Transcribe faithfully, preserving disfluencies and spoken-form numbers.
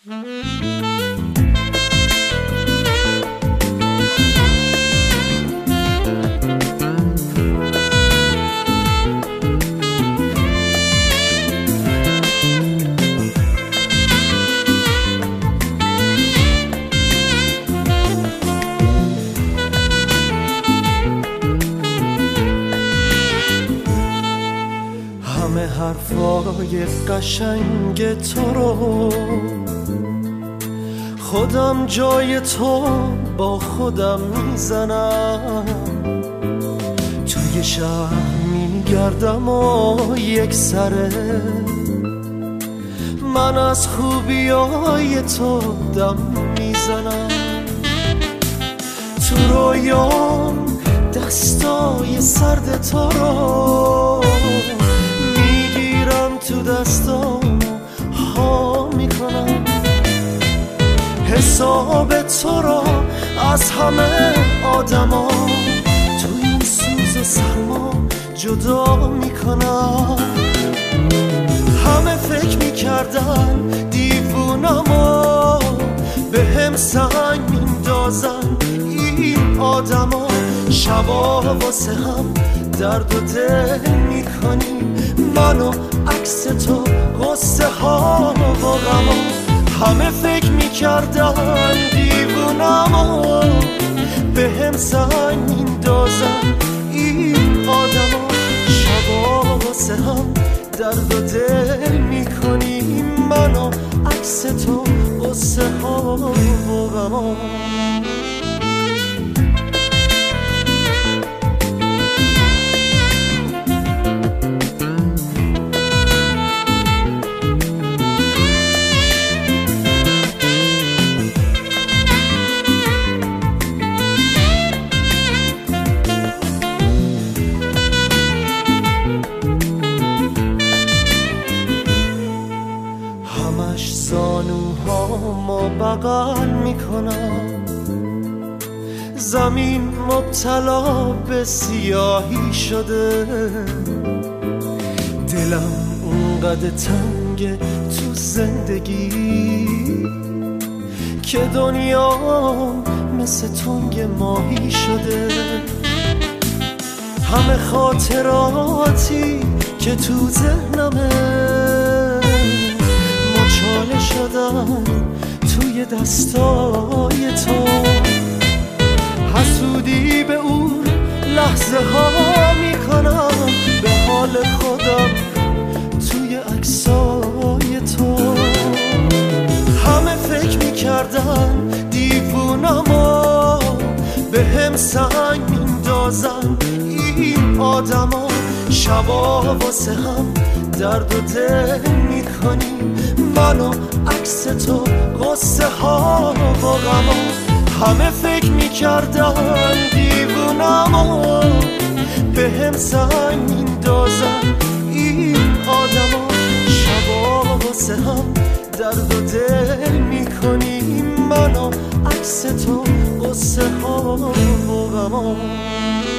همه حرفای قشنگ تو رو خودم جای تو با خودم میزنم، توی شهر میگردم و یک سره من از خوبیای تو دم میزنم. تو رویام دستای سرد تو رو میگیرم، تو دستام ها میکنم، حساب تو رو از همه آدما تو این سوز و سرما جدا میکنم. همه فکر میکردن دیوونم و به هم سنگ میندازن این آدما، شبا واسه هم درد و دل میکنیم، منو عکس تو قصه ها و غما. همه فکر میکردن دیوونم و به هم سنگ میندازن این آدما، شبا واسه هم درد و دل میکنیم، منو عکس تو قصه ها و غما. همش زانوهامو بغل میکنم، زمین مبتلا به سیاهی شده، دلم اونقدر تنگ تو زندگی که دنیا مثل تنگ ماهی شده. همه خاطراتی که تو ذهنمه مچاله شدن توی دستای تو، حسودی به اون لحظه ها میکنم، به حال خودم توی عکسای تو. همه فکر میکردن دیوونم و به هم سنگ میندازن این آدما، شبا واسه هم درد و دل میکنیم، منو عکس تو قصه ها و غما. همه فکر میکردن دیوونم و به هم سنگ میندازن این آدما، شبا واسه هم درد و دل میکنیم، منو عکس تو قصه ها و غما.